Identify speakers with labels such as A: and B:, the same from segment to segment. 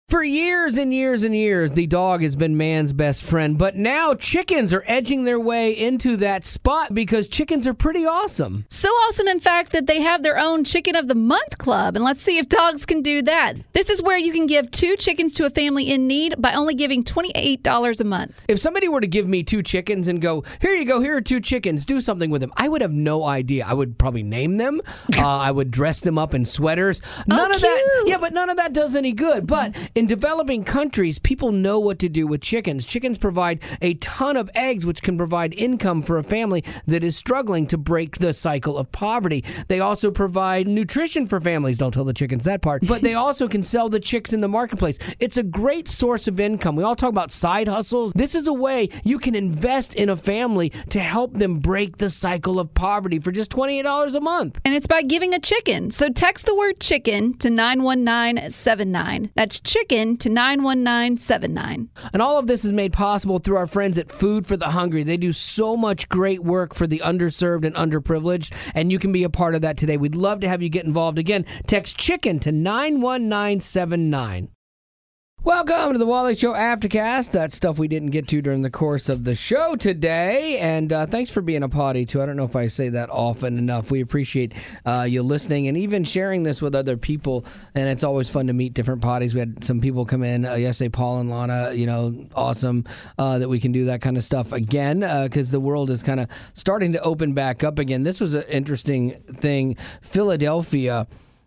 A: For years and years and years, the dog has been man's best friend, but now chickens are edging their way into that spot because chickens are pretty awesome.
B: So awesome, in fact, that they have their own Chicken of the Month club, and let's see if dogs can do that. This is where you can give 2 chickens to a family in need by only giving $28 a month.
A: If somebody were to give me 2 chickens and go, here you go, here are 2 chickens, do something with them, I would have no idea. I would probably name them. I would dress them up in sweaters. None of that. Yeah, but none of that does any good. But in developing countries, people know what to do with chickens. Chickens provide a ton of eggs, which can provide income for a family that is struggling to break the cycle of poverty. They also provide nutrition for families. Don't tell the chickens that part. But they also can sell the chicks in the marketplace. It's a great source of income. We all talk about side hustles. This is a way you can invest in a family to help them break the cycle of poverty for just $28 a month.
B: And it's by giving a chicken. So text the word chicken to 91979. That's chicken to 91979.
A: And all of this is made possible through our friends at Food for the Hungry. They do so much great work for the underserved and underprivileged, and you can be a part of that today. We'd love to have you get involved. Again, text chicken to 91979. Welcome to the Wally Show Aftercast. That's stuff we didn't get to during the course of the show today. And thanks for being a potty, too. I don't know if I say that often enough. We appreciate you listening and even sharing this with other people. And it's always fun to meet different potties. We had some people come in yesterday, Paul and Lana, awesome that we can do that kind of stuff again because the world is kind of starting to open back up again. This was an interesting thing. Philadelphia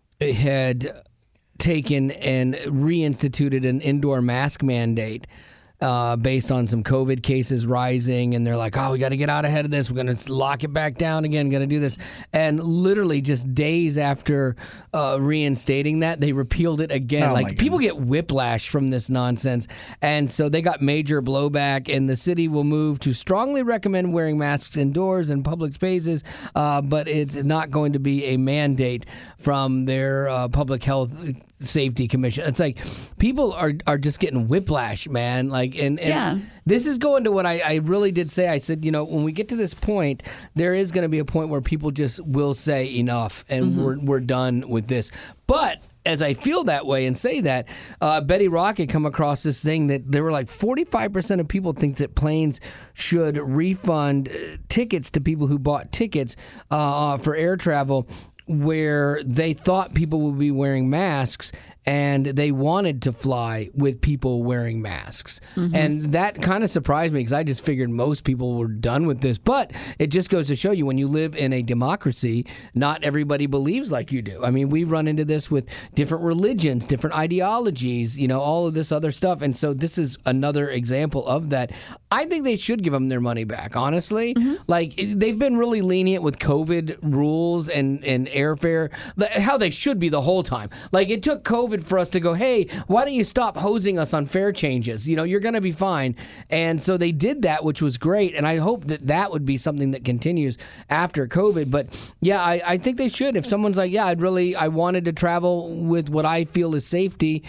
A: had taken and reinstituted an indoor mask mandate based on some COVID cases rising, and they're like, we got to get out ahead of this. We're going to lock it back down again, going to do this. And literally just days after reinstating that, they repealed it again. People get whiplash from this nonsense. And so they got major blowback, and the city will move to strongly recommend wearing masks indoors in public spaces, but it's not going to be a mandate from their public health safety commission. It's like people are just getting whiplash, man. And this is going to what I really did say. I said, when we get to this point, there is going to be a point where people just will say enough, and we're done with this. But as I feel that way and say that, Betty Rocket come across this thing that there were like 45% of people think that planes should refund tickets to people who bought tickets for air travel where they thought people would be wearing masks and they wanted to fly with people wearing masks. And that kind of surprised me because I just figured most people were done with this. But it just goes to show you when you live in a democracy, not everybody believes like you do. I mean, we run into this with different religions, different ideologies, all of this other stuff. And so this is another example of that. I think they should give them their money back, honestly. They've been really lenient with COVID rules and airfare, how they should be the whole time. It took COVID for us to go, hey, why don't you stop hosing us on fare changes? You're going to be fine. And so they did that, which was great. And I hope that would be something that continues after COVID. But yeah, I think they should. If someone's like, yeah, I wanted to travel with what I feel is safety.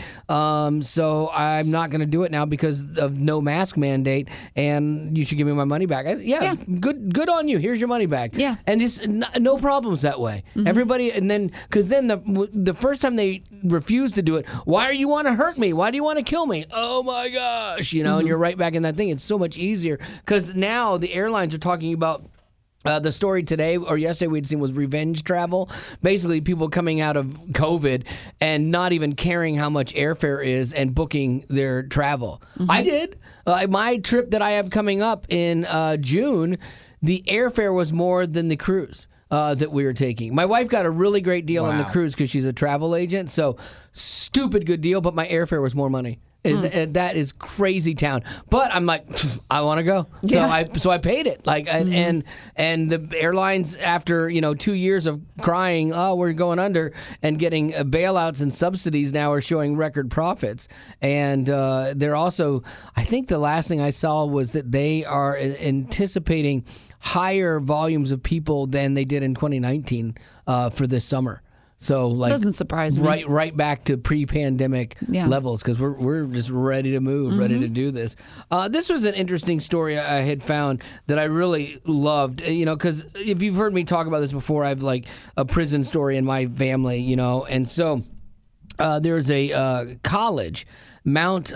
A: So I'm not going to do it now because of no mask mandate. And you should give me my money back. Good on you. Here's your money back. Yeah. And just no problems that way. Everybody, and then, because then the first time they refused to do it, why do you want to hurt me? Why do you want to kill me? Oh my gosh, and you're right back in that thing. It's so much easier because now the airlines are talking about the story today or yesterday we'd seen was revenge travel. Basically, people coming out of COVID and not even caring how much airfare is and booking their travel. I did. My trip that I have coming up in June, the airfare was more than the cruise that we were taking. My wife got a really great deal on the cruise because she's a travel agent. So stupid good deal, but my airfare was more money. And that is crazy town. But I'm like, I want to go. So I paid it. And the airlines, after 2 years of crying, we're going under, and getting bailouts and subsidies now are showing record profits. And they're also, I think the last thing I saw was that they are anticipating higher volumes of people than they did in 2019 for this summer. So
B: doesn't surprise me.
A: Right back to pre-pandemic levels because we're just ready to move, ready to do this. This was an interesting story I had found that I really loved. Because if you've heard me talk about this before, I have a prison story in my family. And so there's a college Mount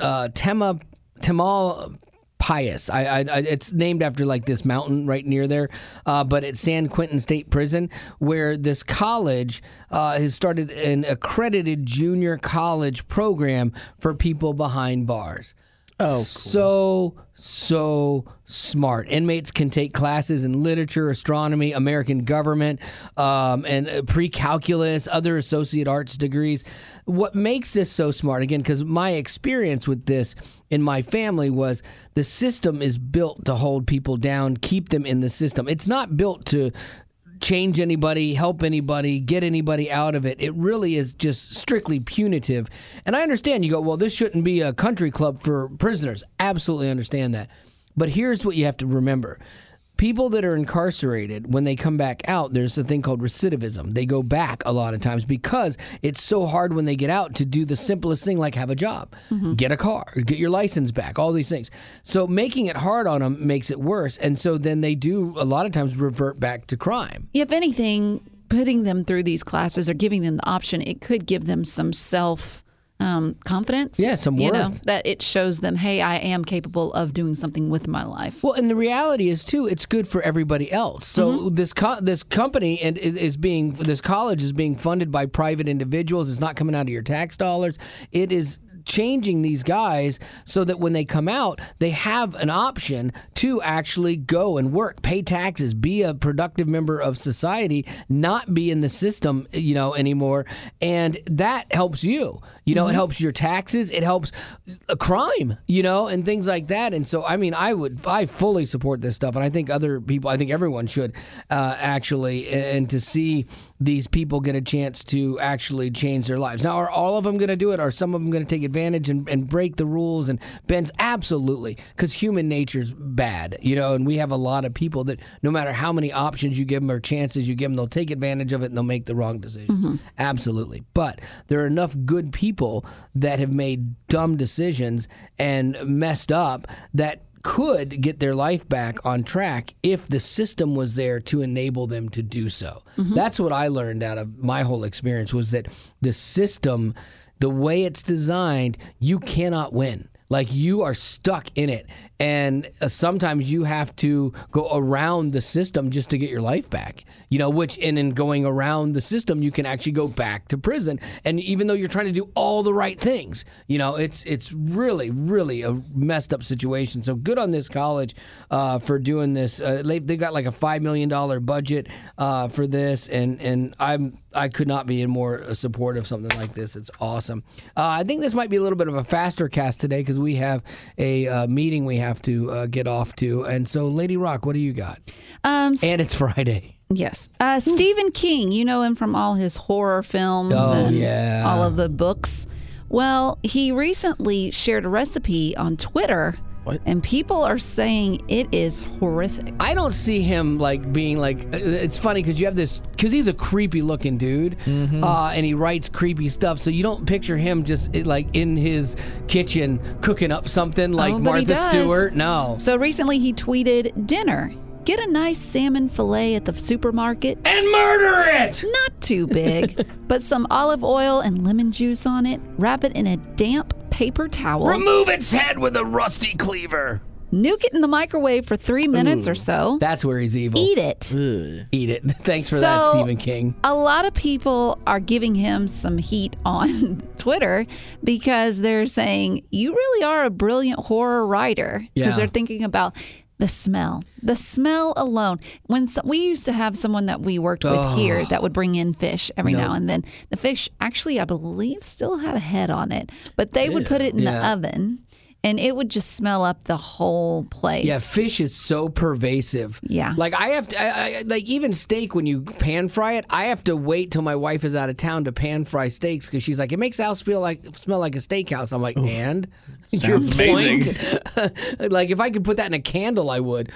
A: Tamalpais. It's named after like this mountain right near there, but it's San Quentin State Prison, where this college has started an accredited junior college program for people behind bars. Oh, cool. So smart. Inmates can take classes in literature, astronomy, American government, and pre-calculus, other associate arts degrees. What makes this so smart, again, because my experience with this in my family was the system is built to hold people down, keep them in the system. It's not built to change anybody, help anybody, get anybody out of it. It really is just strictly punitive. And I understand you go, well, this shouldn't be a country club for prisoners. Absolutely understand that. But here's what you have to remember. People that are incarcerated, when they come back out, there's a thing called recidivism. They go back a lot of times because it's so hard when they get out to do the simplest thing like have a job, get a car, get your license back, all these things. So making it hard on them makes it worse. And so then they do a lot of times revert back to crime.
B: If anything, putting them through these classes or giving them the option, it could give them some confidence.
A: Yeah, some worth.
B: That it shows them, hey, I am capable of doing something with my life.
A: Well, and the reality is too, it's good for everybody else. So this company and this college is being funded by private individuals. It's not coming out of your tax dollars. It is changing these guys so that when they come out, they have an option to actually go and work, pay taxes, be a productive member of society, not be in the system, anymore. And that helps you. It helps your taxes. It helps crime, and things like that. And so, I fully support this stuff. And I think everyone should actually, and to see these people get a chance to actually change their lives. Now, are all of them going to do it? Are some of them going to take advantage and break the rules and bends? Absolutely, because human nature's bad, and we have a lot of people that no matter how many options you give them or chances you give them, they'll take advantage of it and they'll make the wrong decisions. Absolutely. But there are enough good people that have made dumb decisions and messed up that could get their life back on track if the system was there to enable them to do so. That's what I learned out of my whole experience, was that the system, the way it's designed, you cannot win. Like, you are stuck in it. And sometimes you have to go around the system just to get your life back, which in going around the system, you can actually go back to prison. And even though you're trying to do all the right things, it's really, really a messed up situation. So good on this college for doing this. They got like a $5 million budget for this. And I could not be in more support of something like this. It's awesome. I think this might be a little bit of a faster cast today because we have a meeting we have to get off to. And so, Lady Rock, what do you got? And it's Friday.
B: Yes. Stephen King, you know him from all his horror films and all of the books. Well, he recently shared a recipe on Twitter. What? And people are saying it is horrific.
A: I don't see him being it's funny because you have this, because he's a creepy looking dude, and he writes creepy stuff. So you don't picture him just in his kitchen cooking up something like Martha Stewart. No.
B: So recently he tweeted, dinner. Get a nice salmon fillet at the supermarket.
A: And murder it!
B: Not too big. Put some olive oil and lemon juice on it. Wrap it in a damp paper towel.
A: Remove its head with a rusty cleaver.
B: Nuke it in the microwave for 3 minutes or so.
A: That's where he's evil.
B: Eat it.
A: Eat it. Thanks for that, Stephen King.
B: A lot of people are giving him some heat on Twitter because they're saying, you really are a brilliant horror writer. Because they're thinking about the smell alone. We used to have someone that we worked with here that would bring in fish every now and then. The fish actually, I believe, still had a head on it, but they would put it in the oven. And it would just smell up the whole place.
A: Yeah, fish is so pervasive.
B: Yeah.
A: I have to, even steak, when you pan fry it, I have to wait till my wife is out of town to pan fry steaks because she's like, it makes the house smell like a steakhouse. I'm like, and?
C: Sounds amazing.
A: If I could put that in a candle, I would.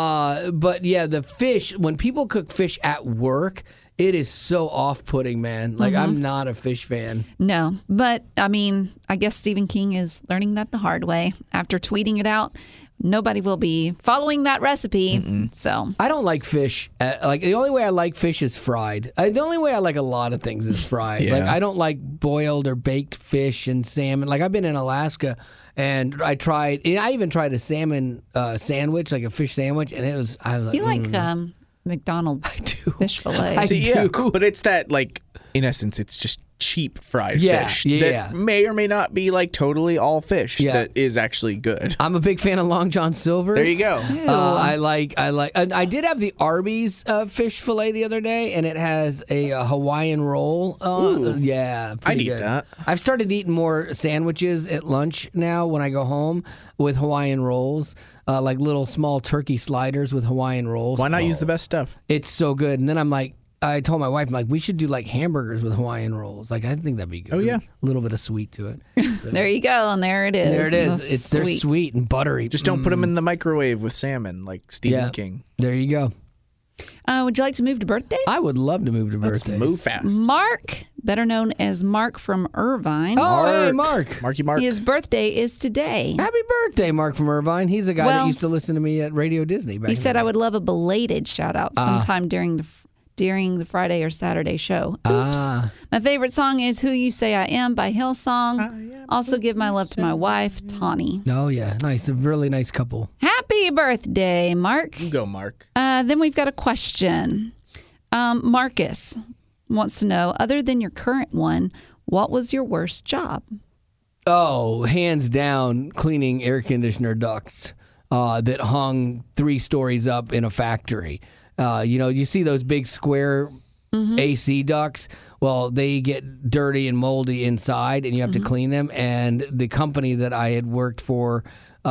A: But yeah, the fish, when people cook fish at work, it is so off-putting, man. I'm not a fish fan.
B: No, but I guess Stephen King is learning that the hard way after tweeting it out. nobody will be following that recipe. So
A: I don't like fish. Like the only way I like fish is fried. The only way I like a lot of things is fried.
C: Yeah.
A: Like I don't like boiled or baked fish and salmon. Like I've been in Alaska and I even tried a salmon sandwich, like a fish sandwich, and I was like,
B: you like McDonald's fish fillet.
A: I
C: See, yeah,
A: do.
C: but it's that, like, in essence, it's just cheap fried
A: Yeah,
C: fish
A: yeah.
C: that may or may not be like totally all fish
A: Yeah.
C: that is actually good.
A: I'm a big fan of Long John Silver's.
C: There you go.
B: Ew.
A: I like. I did have the Arby's fish fillet the other day, and it has a Hawaiian roll. Yeah,
C: I'd
A: pretty
C: eat
A: good.
C: that.
A: I've started eating more sandwiches at lunch now when I go home with Hawaiian rolls, like little small turkey sliders with Hawaiian rolls.
C: Why not use the best stuff?
A: It's so good. And then I'm like, I told my wife, I'm like, we should do like hamburgers with Hawaiian rolls. Like, I think that'd be good.
C: Oh, yeah.
A: A little bit of sweet to it.
B: There you go, and there it is.
A: There it is. They're sweet and buttery.
C: Just don't put them in the microwave with salmon like Stephen King.
A: There you go.
B: Would you like to move to birthdays?
A: I would love to move to
C: Let's
A: birthdays.
C: move fast.
B: Mark, better known as Mark from Irvine.
A: Oh, hey, Mark.
C: Marky Mark.
B: His birthday is today.
A: Happy birthday, Mark from Irvine. He's a guy that used to listen to me at Radio Disney.
B: He said I would love a belated shout out sometime during the Friday or Saturday show. Oops. My favorite song is Who You Say I Am by Hillsong. Also give my love to my wife, Tawny.
A: Oh, yeah. Nice. A really nice couple.
B: Happy birthday, Mark.
C: You go, Mark.
B: Then we've got a question. Marcus wants to know, other than your current one, what was your worst job?
A: Oh, hands down, cleaning air conditioner ducts that hung 3 stories up in a factory. You see those big square AC ducts? Well, they get dirty and moldy inside, and you have to clean them. And the company that I had worked for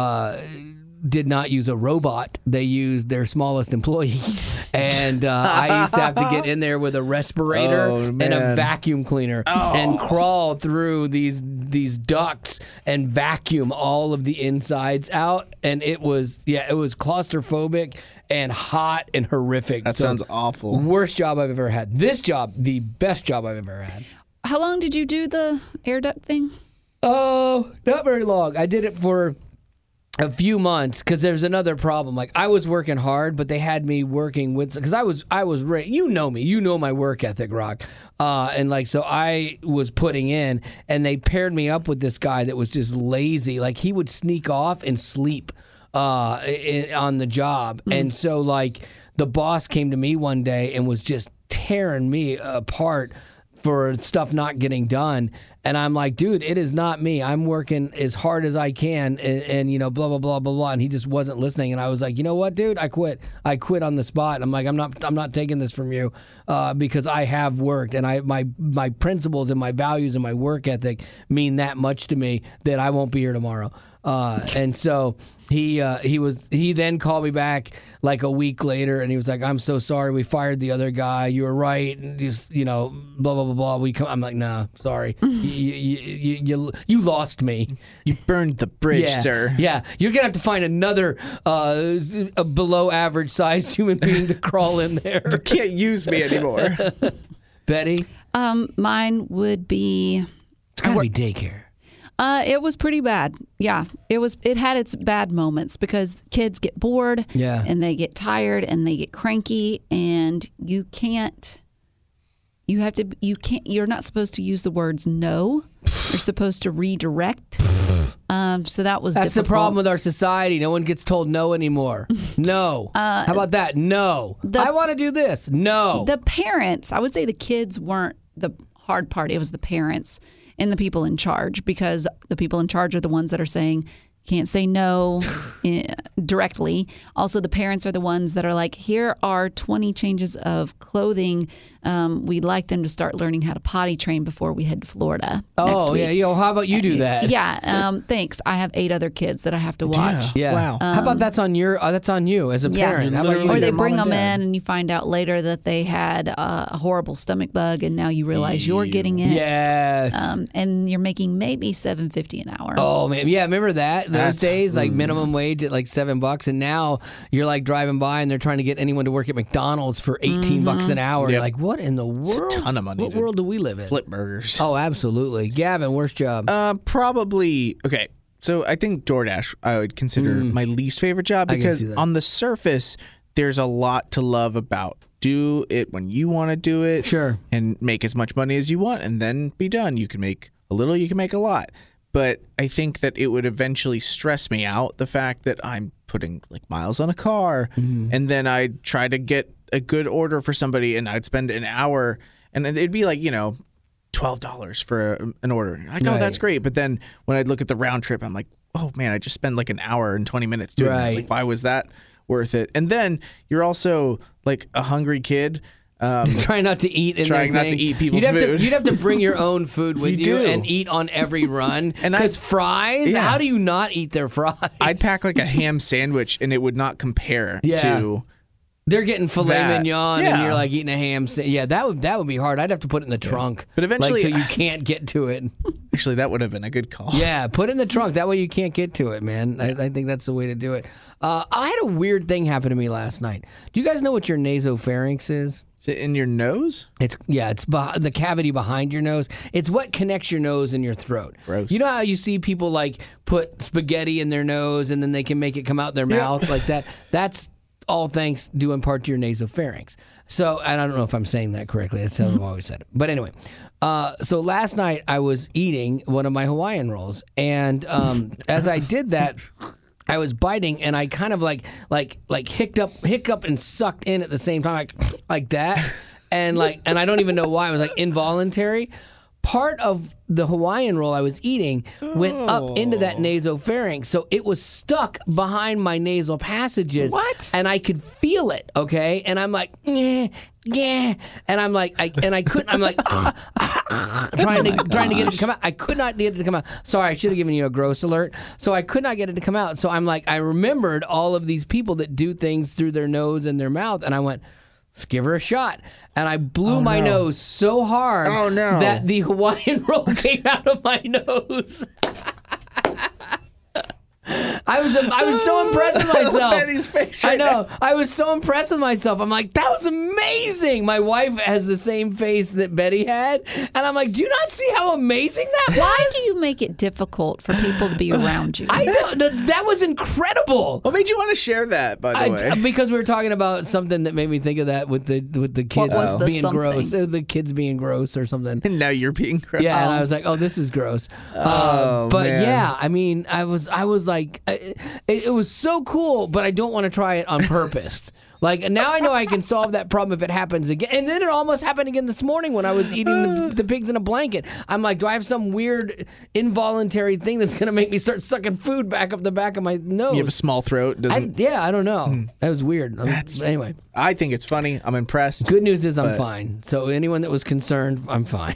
A: did not use a robot. They used their smallest employee. And I used to have to get in there with a respirator and a vacuum cleaner and crawl through these ducts and vacuum all of the insides out. And it was claustrophobic and hot and horrific.
C: That sounds awful.
A: Worst job I've ever had. This job, the best job I've ever had.
B: How long did you do the air duct thing?
A: Oh, not very long. I did it for a few months because there's another problem. Like I was working hard, but they had me working with, because I was you know me, you know my work ethic, Rock, and like so I was putting in, and they paired me up with this guy that was just lazy. Like he would sneak off and sleep on the job, and so like the boss came to me one day and was just tearing me apart for stuff not getting done. And I'm like, dude, it is not me. I'm working as hard as I can and blah, blah, blah, blah, blah. And he just wasn't listening. And I was like, you know what, dude? I quit. I quit on the spot. And I'm like, I'm not taking this from you because I have worked. And my principles and my values and my work ethic mean that much to me that I won't be here tomorrow. And so he then called me back like a week later, and he was like, "I'm so sorry, we fired the other guy. You were right. And just blah blah blah blah." I'm like, "Nah, sorry, you lost me.
C: You burned the bridge, sir."
A: Yeah, you're gonna have to find another a below average sized human being to crawl in there.
C: You can't use me anymore.
A: Betty,
B: Mine would be.
A: it's gotta be daycare.
B: It was pretty bad. Yeah, it had its bad moments because kids get bored, and they get tired and they get cranky, and you're not supposed to use the words no. You're supposed to redirect. So that's
A: That's the problem with our society. No one gets told no anymore. No. How about that? No. I want to do this. No.
B: The parents, I would say the kids weren't the hard part. It was the parents and the people in charge, because the people in charge are the ones that are saying, can't say no directly. Also, the parents are the ones that are like, here are 20 changes of clothing. We'd like them to start learning how to potty train before we head to Florida next week.
A: Yeah. How about you do that?
B: Yeah. Thanks. I have 8 other kids that I have to watch.
A: Yeah.
C: Wow.
A: How about that's on you as a parent? How about you?
B: Or they bring them in and you find out later that they had a horrible stomach bug, and now you realize you're getting it.
A: Yes.
B: And you're making maybe $7.50 an hour.
A: Oh man, yeah, remember that? Those days, like minimum wage at like $7, and now you're like driving by and they're trying to get anyone to work at McDonald's for $18 an hour.
C: Yep.
A: You're like, what in the world?
C: It's a ton of money.
A: What world do we live in?
C: Flip burgers.
A: Oh, absolutely. Gavin, worst job.
C: Probably. Okay. So I think DoorDash I would consider my least favorite job because on the surface, there's a lot to love about. Do it when you want to do it.
A: Sure.
C: And make as much money as you want and then be done. You can make a little, you can make a lot. But I think that it would eventually stress me out, the fact that I'm putting like miles on a car and then I'd try to get a good order for somebody and I'd spend an hour and it'd be like, $12 for an order. Like, oh, that's great. But then when I'd look at the round trip, I'm like, oh man, I just spent like an hour and 20 minutes doing that. Like, why was that worth it? And then you're also like a hungry kid.
A: Trying not to eat.
C: Trying not to eat people's food.
A: You'd have to bring your own food with you and eat on every run. Because fries, how do you not eat their fries?
C: I'd pack like a ham sandwich and it would not compare to...
A: They're getting filet mignon and you're like eating a ham. That would be hard. I'd have to put it in the trunk.
C: But eventually...
A: so you can't get to it.
C: Actually, that would have been a good call.
A: Yeah, put it in the trunk. That way you can't get to it, man. Yeah. I think that's the way to do it. I had a weird thing happen to me last night. Do you guys know what your nasopharynx is?
C: Is it in your nose?
A: It's the cavity behind your nose. It's what connects your nose and your throat.
C: Gross.
A: You know how you see people like put spaghetti in their nose and then they can make it come out their mouth like that? That's all thanks due in part to your nasopharynx. So, and I don't know if I'm saying that correctly. That's how I've always said it. But anyway, so last night I was eating one of my Hawaiian rolls, and as I did that, I was biting, and I kind of like hiccup and sucked in at the same time, like that, and I don't even know why. It was like involuntary. Part of the Hawaiian roll I was eating went up into that nasopharynx, so it was stuck behind my nasal passages.
B: What?
A: And I could feel it, okay? And I'm like, yeah, and I'm like, I couldn't. I'm like, trying to get it to come out. I could not get it to come out. Sorry, I should have given you a gross alert. So I could not get it to come out. So I'm like, I remembered all of these people that do things through their nose and their mouth, and I went, let's give her a shot. And I blew my nose so hard that the Hawaiian roll came out of my nose. I was so impressed with myself.
C: Betty's face right
A: now.
C: now.
A: I was so impressed with myself. I'm like, that was amazing. My wife has the same face that Betty had. And I'm like, do you not see how amazing that was?
B: Why do you make it difficult for people to be around you?
A: I don't. That was incredible.
C: What made you want to share that, by the way?
A: Because we were talking about something that made me think of that with the kids being gross. The kids being gross or something.
C: And now you're being gross.
A: Yeah, and I was like, oh, this is gross. But man. Yeah, I mean, I was like, it was so cool, but I don't want to try it on purpose. Like, now I know I can solve that problem if it happens again. And then it almost happened again this morning when I was eating the pigs in a blanket. I'm like, do I have some weird involuntary thing that's going to make me start sucking food back up the back of my nose?
C: You have a small throat?
A: I don't know. That was weird. Anyway.
C: I think it's funny. I'm impressed.
A: Good news is I'm fine. So anyone that was concerned, I'm fine.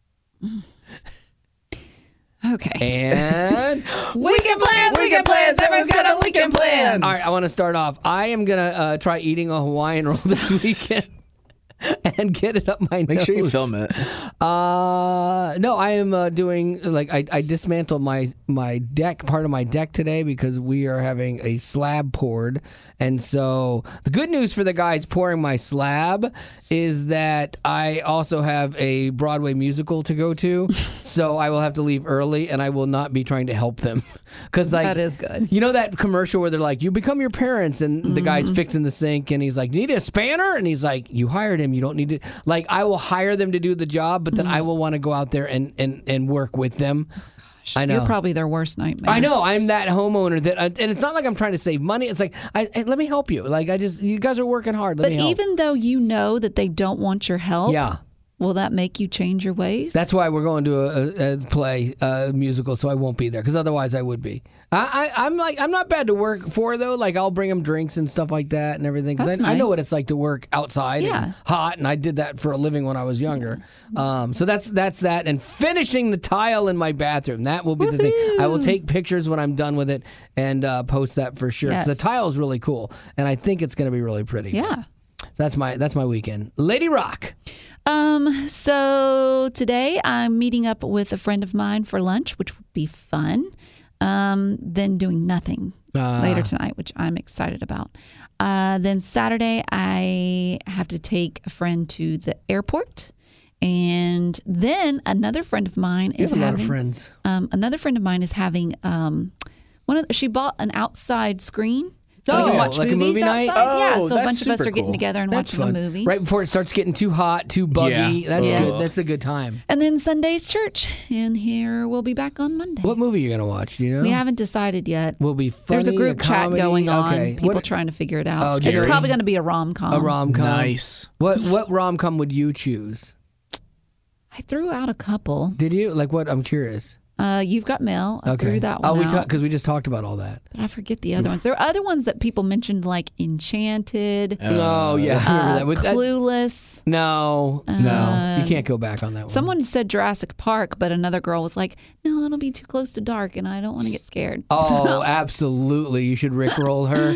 B: Okay.
A: And
B: weekend plans. Everyone's got a weekend plans.
A: All right, I want to start off. I am going to try eating a Hawaiian roll this weekend and get it up my nose.
C: Make sure you film it.
A: No, I am doing, I dismantled my deck, part of my deck today because we are having a slab poured. And so the good news for the guys pouring my slab is that I also have a Broadway musical to go to. So I will have to leave early and I will not be trying to help them. Because
B: that is good.
A: You know that commercial where they're like, you become your parents, and the guy's fixing the sink and he's like, you need a spanner? And he's like, you hired him. You don't need to. Like, I will hire them to do the job, but then I will want to go out there and work with them. I know.
B: You're probably their worst nightmare.
A: I know. I'm that homeowner that, and it's not like I'm trying to save money. It's like, let me help you. Like, you guys are working hard. Let me help.
B: Even though you know that they don't want your help, will that make you change your ways?
A: That's why we're going to a musical, so I won't be there, because otherwise I would be. I'm not bad to work for, though. Like, I'll bring them drinks and stuff like that and everything, because I know what it's like to work outside and hot, and I did that for a living when I was younger. So that's that. And finishing the tile in my bathroom, that will be the thing. I will take pictures when I'm done with it and post that for sure, because the tile is really cool, and I think it's going to be really pretty.
B: Yeah.
A: That's my weekend. Lady Rock.
B: So today I'm meeting up with a friend of mine for lunch, which would be fun. Then doing nothing later tonight, which I'm excited about. Then Saturday I have to take a friend to the airport, And then another friend of mine is
A: a lot
B: having
A: of friends.
B: Another friend of mine is having she bought an outside screen. So you can watch
A: like a
B: movies
A: movie night?
B: outside. Yeah,
C: Oh,
B: so a
C: that's
B: bunch of us
C: super
B: are getting
C: cool.
B: together and
A: That's
B: watching
A: fun.
B: a movie.
A: Right before it starts getting too hot, too buggy.
C: Yeah.
A: That's
B: Yeah.
A: good. That's a good time.
B: And then Sunday's church, and here we'll be back on Monday.
A: What movie are you going to watch? Do you know?
B: We haven't decided yet.
A: Will be funny,
B: There's a group chat
A: comedy?
B: going on.
A: Okay.
B: People
A: What-
B: trying to figure it out.
A: Oh,
B: It's
A: Gary.
B: probably going to be a rom-com.
A: A rom-com.
C: Nice.
A: What rom-com would you choose?
B: I threw out a couple.
A: Did you? Like what? I'm curious.
B: You've Got Mail. I threw that
A: Oh,
B: one out.
A: because we just talked about all that.
B: But I forget the other ones. There are other ones that people mentioned, like Enchanted,
A: Oh yeah, I remember that. With that.
B: Clueless.
A: No, you can't go back on that one.
B: Someone said Jurassic Park, but another girl was like, "No, it'll be too close to dark, and I don't want to get scared."
A: Oh, absolutely! You should rickroll her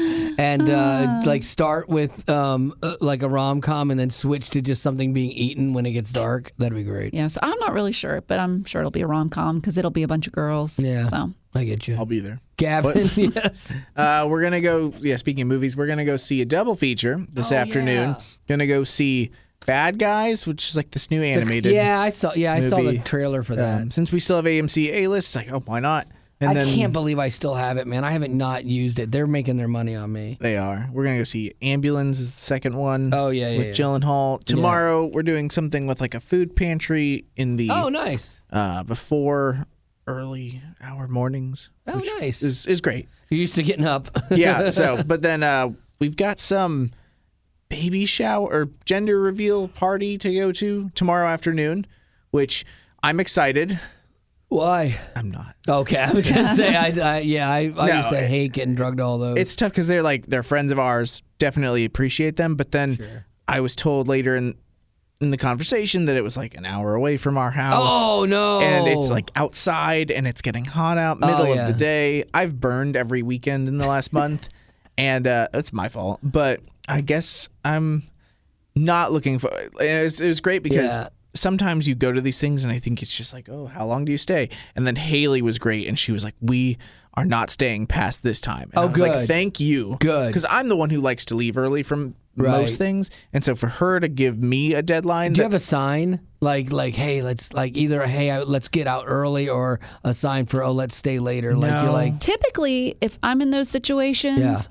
A: and like start with like a rom-com and then switch to just something being eaten when it gets dark. That'd be great.
B: Yeah, so I'm not really sure, but I'm sure it'll be a rom-com because it'll be a bunch of girls.
A: Yeah.
B: So
A: I get you.
C: I'll be there.
A: Gavin, yes.
C: We're going to go, speaking of movies, we're going to go see a double feature this afternoon.
A: yeah.
C: Going to go see Bad Guys, which is like this new animated.
A: Yeah, I saw the
C: movie.
A: trailer for that.
C: Since we still have AMC A-list, like, oh, why not? And
A: I can't believe I still have it, man. I haven't not used it. They're making their money on me.
C: They are. We're going to go see Ambulance is the second one.
A: Oh, yeah,
C: with
A: yeah.
C: Gyllenhaal. Tomorrow, we're doing something with like a food pantry in the
A: Oh, nice.
C: before early hour mornings.
A: Oh,
C: which
A: nice.
C: is great.
A: You're used to getting up.
C: Yeah. So, but then we've got some baby shower or gender reveal party to go to tomorrow afternoon, which I'm excited.
A: Why?
C: I'm not.
A: Okay, I was gonna say, I used to hate getting drugged to all those.
C: It's tough because they're friends of ours. Definitely appreciate them, but then I was told later in the conversation that it was like an hour away from our house.
A: Oh no!
C: And it's like outside, and it's getting hot out, middle of the day. I've burned every weekend in the last month, and it's my fault. But I guess I'm not looking for. It was great because.
A: Yeah.
C: Sometimes you go to these things and I think it's just like, oh, how long do you stay? And then Haley was great and she was like, we are not staying past this time. And I was
A: good.
C: like, thank you.
A: Good.
C: Because I'm the one who likes to leave early from
A: Right.
C: most things. And so for her to give me a deadline.
A: Do you have a sign like hey, let's like either let's get out early or a sign for let's stay later? Like you're like
B: typically, if I'm in those situations,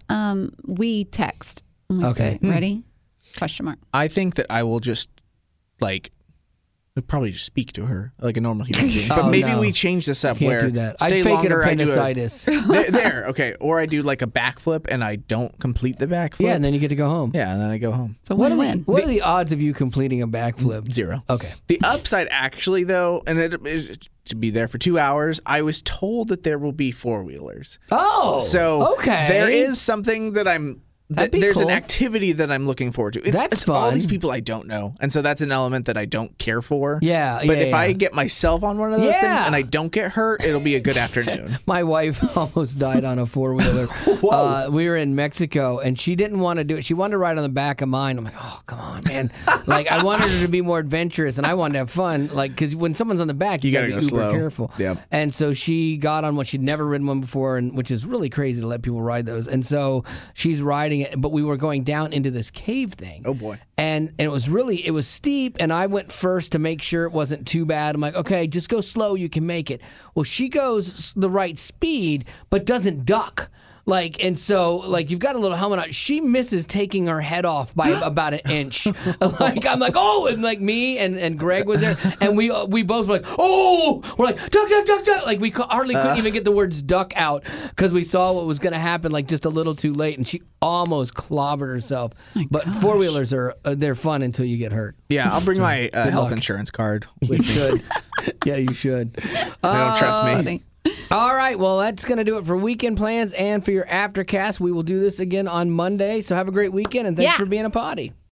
B: we text. And we say, "Ready?" Question mark.
C: I think that I will just like. I'd probably just speak to her like a normal human being. But maybe we change this up
A: Can't
C: where
A: do that.
C: stay
A: I'd fake
C: longer.
A: an appendicitis.
C: There, okay. Or I do like a backflip and I don't complete the backflip.
A: Yeah, and then you get to go home.
C: Yeah, and then I go home.
B: So
A: What
B: win-win.
A: are the odds of you completing a backflip?
C: 0.
A: Okay.
C: The upside, actually, though, and it is to be there for 2 hours, I was told that there will be 4-wheelers.
A: Oh,
C: So
A: okay.
C: there is something that I'm.
A: That'd be
C: there's an
A: cool.
C: activity that I'm looking forward to.
A: That's
C: it's all
A: fun.
C: these people I don't know, and so that's an element that I don't care for.
A: Yeah,
C: But
A: yeah,
C: if I
A: yeah.
C: get myself on one of those things
A: Yeah.
C: and I don't get hurt, it'll be a good afternoon.
A: My wife almost died on a 4-wheeler. We were in Mexico, and she didn't want to do it. She wanted to ride on the back of mine. I'm like, oh, come on, man. Like, I wanted her to be more adventurous, and I wanted to have fun. Like, because when someone's on the back, you got to be
C: go
A: uber
C: slow.
A: careful.
C: Yep.
A: And so she got on one. She'd never ridden one before, and which is really crazy to let people ride those. And so she's riding it, but we were going down into this cave thing.
C: Oh, boy.
A: And it was steep, and I went first to make sure it wasn't too bad. I'm like, okay, just go slow, you can make it. Well, she goes the right speed, but doesn't duck. Like, and so, like, you've got a little helmet on. She misses taking her head off by about an inch. Like, I'm like, oh, and like me and Greg was there, and we both were like, oh, we're like, duck, duck, duck, duck. Like, we hardly couldn't even get the words duck out because we saw what was going to happen, like, just a little too late, and she almost clobbered herself. But 4-wheelers they're fun until you get hurt.
C: Yeah, I'll bring my health
A: luck.
C: insurance card
A: You
C: with me.
A: should. Yeah, you should.
C: They don't trust me.
B: Funny.
A: All right, well, that's going to do it for weekend plans and for your aftercast. We will do this again on Monday, so have a great weekend, and thanks
B: Yeah.
A: for being a potty.